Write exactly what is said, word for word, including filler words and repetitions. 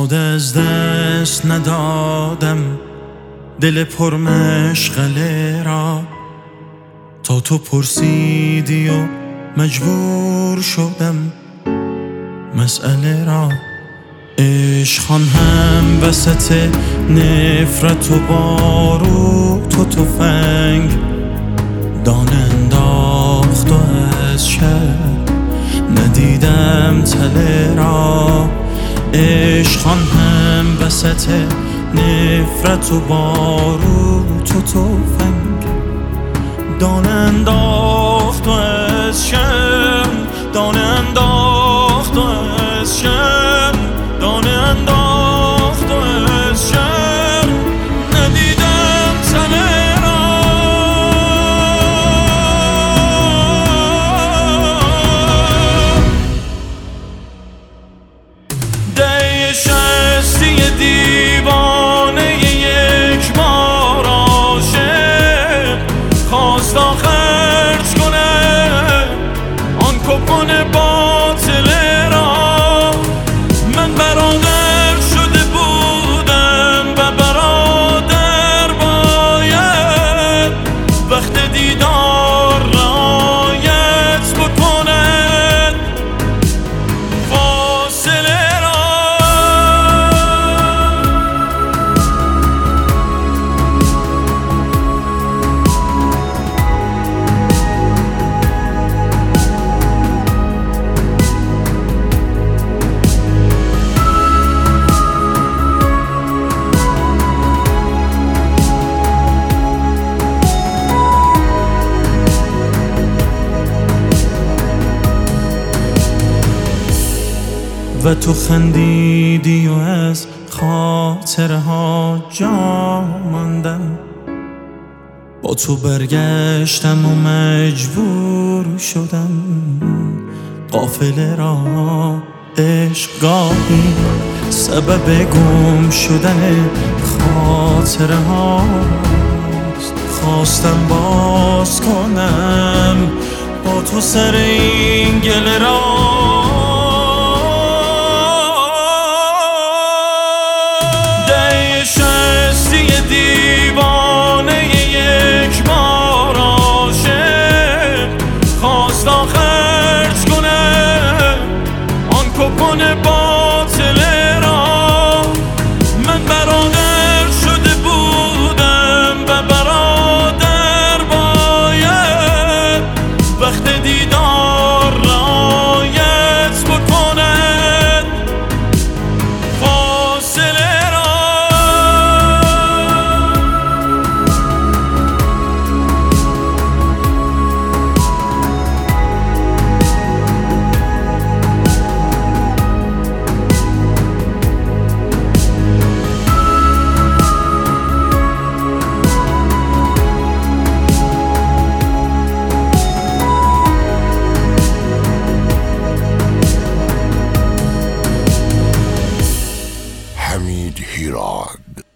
ساده از دست ندادم دل پر مشغله را، تا تو پرسیدی و مجبور شدم مسئله را. عشقان هم وسط نفرت و باروت و تفنگ دانه انداخت و از شب ندیدم تله را. عشقان هم وسط نفرت و باروت و تفنگ دانه انداخت و از شب دانه انداخت و از شب دانه انداخت و از شب ندیدم تله را. ده شستی دیوانه یک بار عاشق خواست خرج کنه آن کپون باطل را. من برادر شده بودم و برادر باید وقت دیدار رعایت بکند فاصله را. و تو خندیدی و از خاطرها جا ماندم، با تو برگشتم و مجبور شدم قافله را. عشق گاهی سبب گم شدن خاطرهاست، خواستم باز کنم با تو سر این گله را. دیوانه یک بار عاشق خواست خرج کنه آن کپون باطل را. من برادر شده بودم و برادر باید وقت دیدار رعایت بکند فاصله را. حمید هیراد.